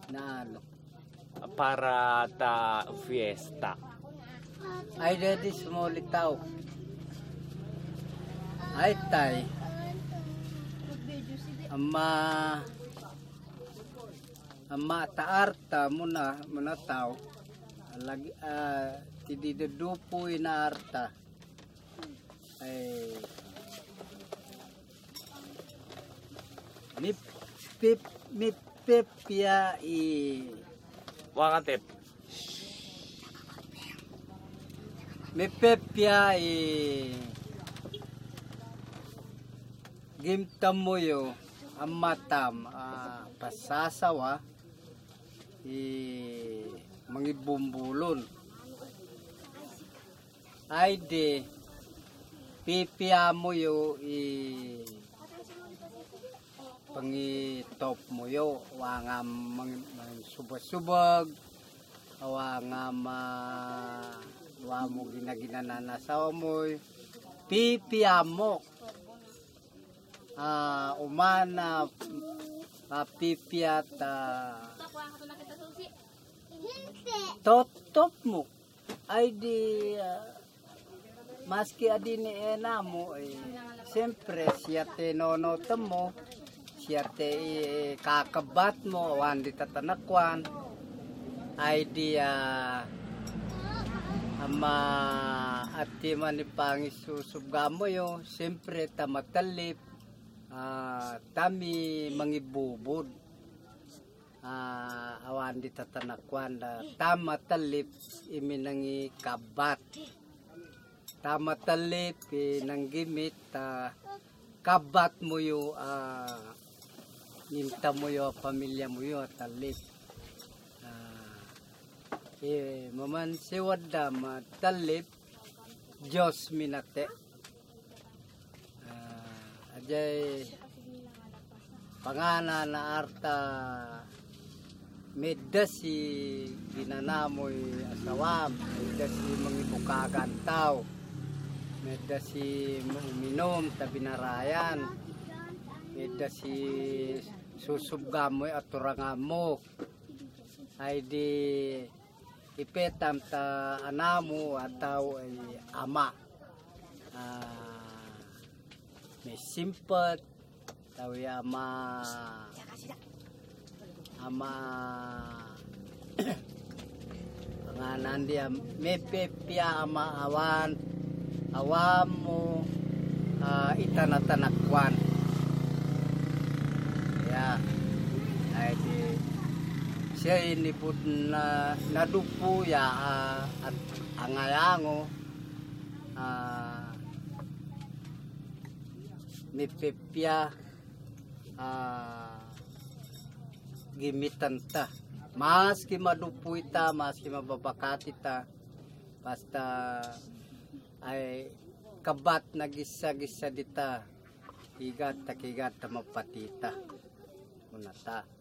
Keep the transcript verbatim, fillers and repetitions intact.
Na ano? Para ta fiesta. Ay daddy sumulitaw. Ay tay. Ama Ama taarta muna muna tao. Lagi ah tididupo ina arta. Ay mip pip mip pip ya i Wakatip. Mipepya i gimtam mo yo ang matam uh, pasasawa i mangibumbulon ay de pipya mo yo i pangitop mo yo wangam mang, mang subag-subag wangam uh, wa mo ginaginananasaw mo pipia mo ah uh, umana uh, pipia ta totop mo ay di uh, maski adini ena mo eh, siyempre siya te nonotam mo siya te eh, kakabat mo wan di tatanakwan ay di uh, ama ati man ipangisusubga mo yo siyempre tamatalip uh, tami mangibubod uh, awan di tatanakwan da tamatalip iminangi kabat tamatalip inanggimit uh, kabat mo yo uh, ninta mo yo pamilya mo yo talip. Eh, maman si wadam talip Diyos minate uh, ajay pangana na arta medda si ginanamoy asawam medda si mangibukagan tao medda si uminom tabinarayan medda si susubgamoy at turangamo ay di ipetam ta anamo ataw ay ama uh, may simpat tawi ama ama panganan dia may pepya ama awan awam mo uh, itanatanakwan ya ay di siya inipod na nadupo ya uh, at angayango uh, mipipya uh, gimitan ta maski madupo ita maski mababakati ta basta ay kabat na gisa-gisa dita higat ta kigat ta mapatita unata